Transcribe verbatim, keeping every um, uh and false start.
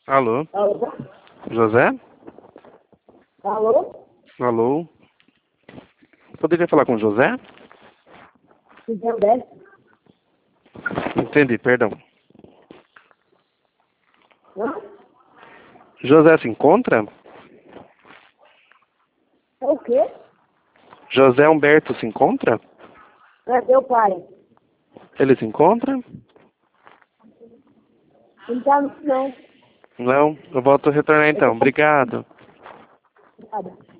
Alô? Alô? José? Alô? Alô? Poderia falar com o José? José? Entendi, perdão. Hã? José se encontra? É o quê? José Humberto se encontra? É teu pai. Ele se encontra? Então, não. Não? Eu volto a retornar então. Obrigado. Nada.